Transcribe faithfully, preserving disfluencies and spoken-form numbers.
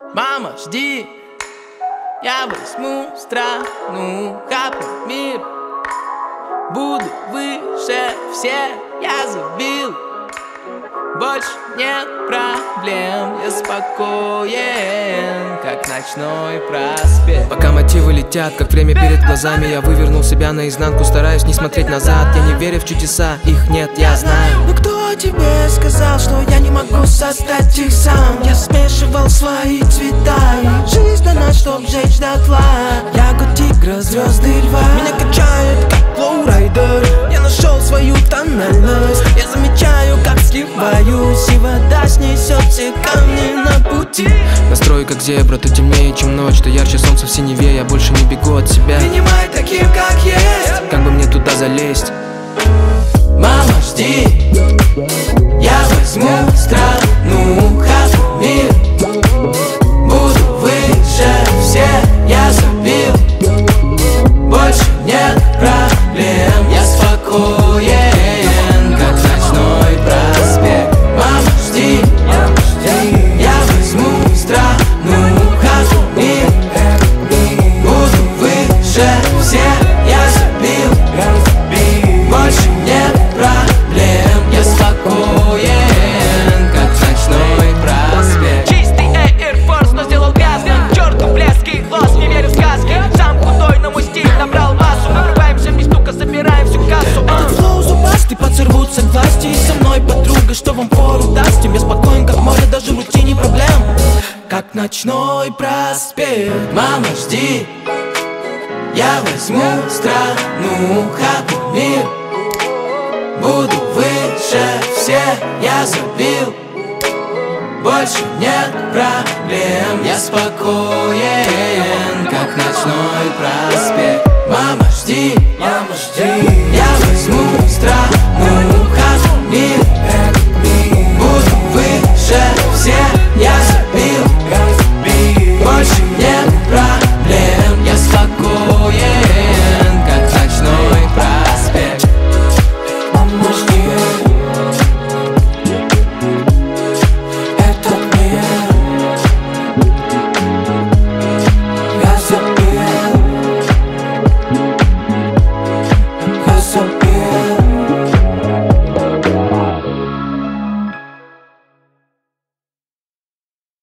Мама, жди, я возьму страну, хапну мир. Буду выше всех, я забил. Больше нет проблем, я спокоен, как ночной проспект. Пока мотивы летят, как время перед глазами, я вывернул себя наизнанку, стараюсь не смотреть назад. Я не верю в чудеса, их нет, я знаю. Но кто тебе сказал, что я не могу создать их сам? Я смешивал свои цвета, и жизнь дана, чтоб жечь дотла. Ягод тигра, звезды льва меня качает, как лоурайдер. Я нашел свою тональность, я замечаю, как сливаюсь, и вода снесет все камни на пути. Настрой как зебра, то темнее, чем ночь, то ярче солнце в синеве. Я больше не бегу от себя, принимай таким, как есть. Как бы мне туда залезть? Мама, жди, я возьму страну, хапну мир. Буду выше всех, я забил. Больше нет проблем, я спокоен, как ночной проспект. Мама, жди, я возьму страну, хапну мир. Буду выше всех, я забил. Больше нет проблем, я спокоен, как ночной проспект. Чистый Air Force, но сделал грязным. Черту блеск и лос, не верю в сказки. Сам худой, но мой стиль набрал массу. Мы врываемся в мистука, забираем всю кассу. Этот флоу зубастый, подсорвутся власти. И со мной подруга, что вам пору даст. Я спокоен, как море, даже в рутине проблем, как ночной проспект. Мама, жди, я возьму страну, хапну мир. Буду выше всех, я забил. Больше нет проблем, я спокоен, как ночной проспект. Мама, жди,